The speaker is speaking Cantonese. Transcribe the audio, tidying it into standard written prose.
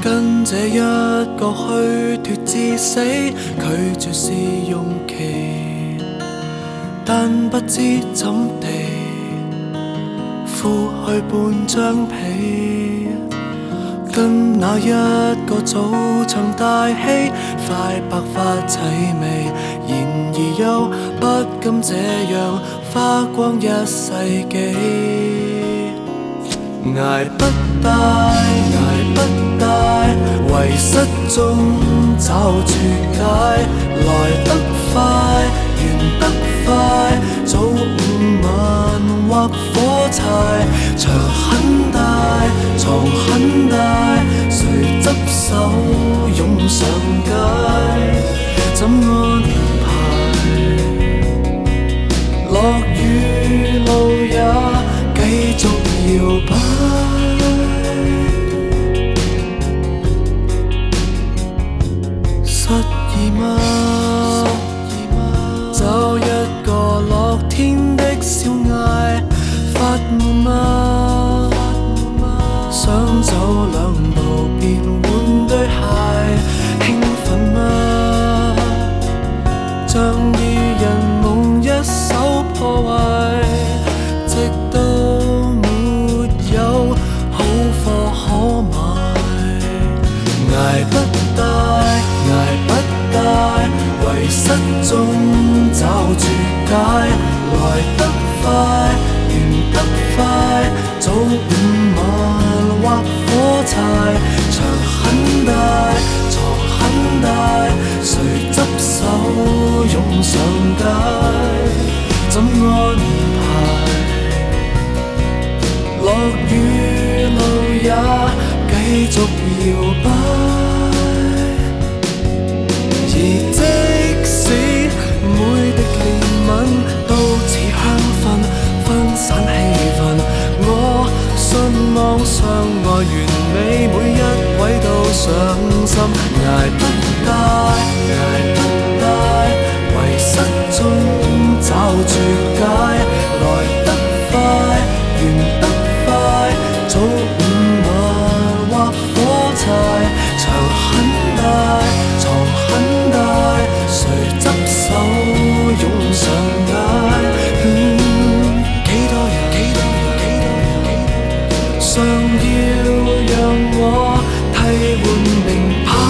跟這一個虛脫至死，拒絕試用期，但不知怎地敷去半張被，跟那一個早場大戲，快白髮齊眉，然而又不甘這樣花光一世紀。捱不大，捱不大，遺失中找絕解，來得快，完得快，早午晚或火柴，牆很大，床很大，誰執手湧上街，怎安排？落雨路也繼續搖擺。失意嗎？找一個樂天的小艾，發悶嗎？想走兩步便換對鞋，興奮嗎？像二人夢一手破壞，直到沒有好貨可買。捱不大，捱不大，遺失中找絕解，來得快，完得快，早午晚或火柴，牆很大，床很大，誰執手湧上街，怎安排？落雨路也繼續搖擺。而即使每滴憐憫都似香薰，分散氣氛，我信望相愛完美，每一位都上心。捱不大，捱不大，遺失中找絕解，來得快，完得快，早午晚或火柴，牆很大，床很大，誰執手湧上街？幾多人，幾多人，幾多人，常要讓我替換名牌。